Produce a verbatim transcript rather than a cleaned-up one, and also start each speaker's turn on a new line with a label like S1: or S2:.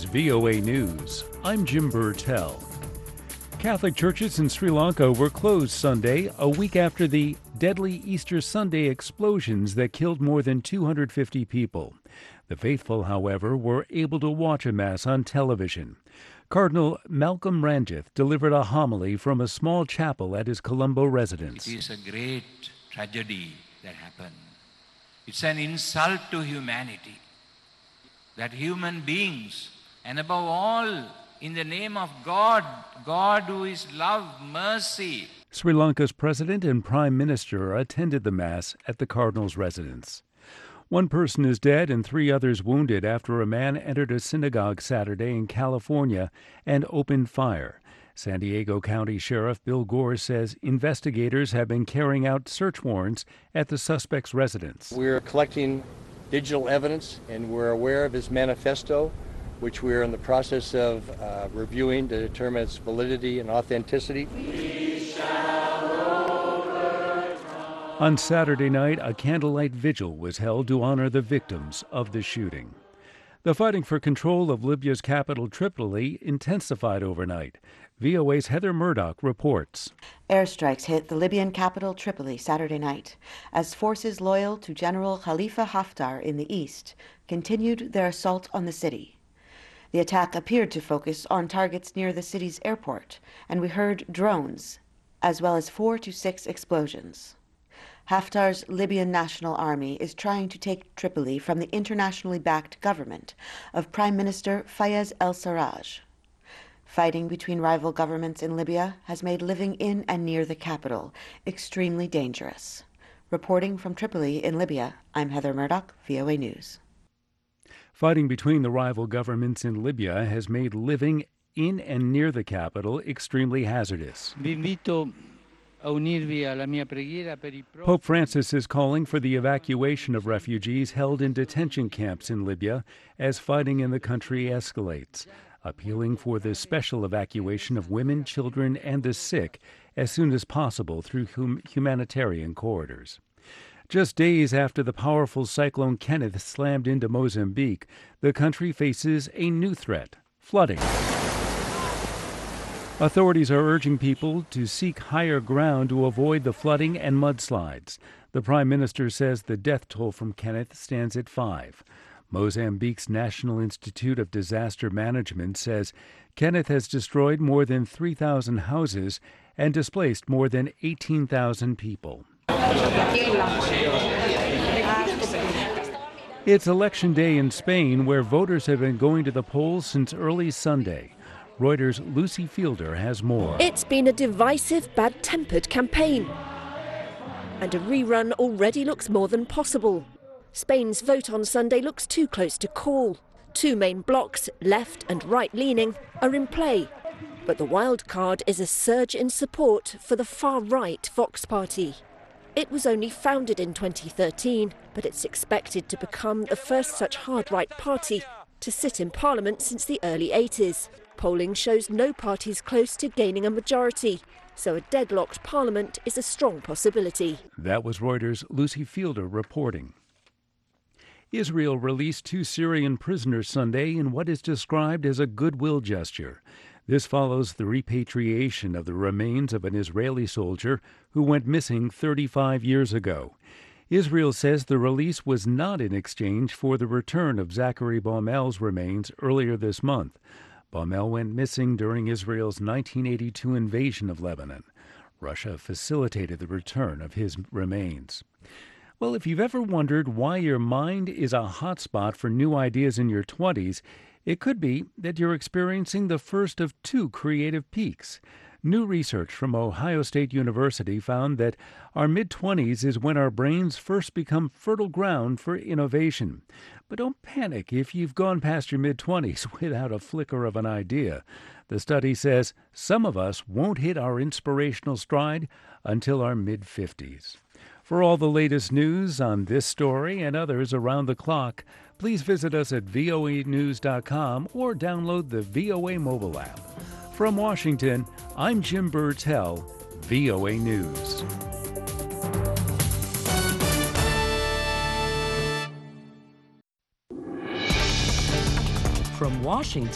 S1: V O A News. I'm Jim Burtell. Catholic churches in Sri Lanka were closed Sunday, a week after the deadly Easter Sunday explosions that killed more than two hundred fifty people. The faithful, however, were able to watch a mass on television. Cardinal Malcolm Ranjith delivered a homily from a small chapel at his Colombo residence.
S2: It is a great tragedy that happened. It's an insult to humanity that human beings, and above all, in the name of God, God who is love, mercy.
S1: Sri Lanka's president and prime minister attended the mass at the cardinal's residence. One person is dead and three others wounded after a man entered a synagogue Saturday in California and opened fire. San Diego County Sheriff Bill Gore says investigators have been carrying out search warrants at the suspect's residence.
S3: We're collecting digital evidence and we're aware of his manifesto, which we're in the process of uh, reviewing to determine its validity and authenticity.
S1: On Saturday night, a candlelight vigil was held to honor the victims of the shooting. The fighting for control of Libya's capital, Tripoli, intensified overnight. V O A's Heather Murdoch reports.
S4: Airstrikes hit the Libyan capital, Tripoli, Saturday night, as forces loyal to General Khalifa Haftar in the east continued their assault on the city. The attack appeared to focus on targets near the city's airport, and we heard drones, as well as four to six explosions. Haftar's Libyan National Army is trying to take Tripoli from the internationally backed government of Prime Minister Fayez el-Sarraj. Fighting between rival governments in Libya has made living in and near the capital extremely dangerous. Reporting from Tripoli in Libya, I'm Heather Murdoch, V O A News.
S1: Fighting between the rival governments in Libya has made living in and near the capital extremely hazardous. Pope Francis is calling for the evacuation of refugees held in detention camps in Libya as fighting in the country escalates, appealing for the special evacuation of women, children, and the sick as soon as possible through hum- humanitarian corridors. Just days after the powerful Cyclone Kenneth slammed into Mozambique, the country faces a new threat: flooding. Authorities are urging people to seek higher ground to avoid the flooding and mudslides. The Prime Minister says the death toll from Kenneth stands at five. Mozambique's National Institute of Disaster Management says Kenneth has destroyed more than three thousand houses and displaced more than eighteen thousand people. It's election day in Spain, where voters have been going to the polls since early Sunday. Reuters' Lucy Fielder has more.
S5: It's been a divisive, bad-tempered campaign, and a rerun already looks more than possible. Spain's vote on Sunday looks too close to call. Two main blocs, left and right-leaning, are in play. But the wild card is a surge in support for the far-right Vox Party. It was only founded in twenty thirteen, but it's expected to become the first such hard-right party to sit in Parliament since the early eighties. Polling shows no party's close to gaining a majority, so a deadlocked Parliament is a strong possibility.
S1: That was Reuters' Lucy Fielder reporting. Israel released two Syrian prisoners Sunday in what is described as a goodwill gesture. This follows the repatriation of the remains of an Israeli soldier who went missing thirty-five years ago. Israel says the release was not in exchange for the return of Zachary Baumel's remains earlier this month. Baumel went missing during Israel's nineteen eighty-two invasion of Lebanon. Russia facilitated the return of his remains. Well, if you've ever wondered why your mind is a hotspot for new ideas in your twenties, it could be that you're experiencing the first of two creative peaks. New research from Ohio State University found that our mid-twenties is when our brains first become fertile ground for innovation. But don't panic if you've gone past your mid-twenties without a flicker of an idea. The study says some of us won't hit our inspirational stride until our mid-fifties. For all the latest news on this story and others around the clock, please visit us at V O A news dot com or download the V O A mobile app. From Washington, I'm Jim Burtell, V O A News.
S6: From Washington.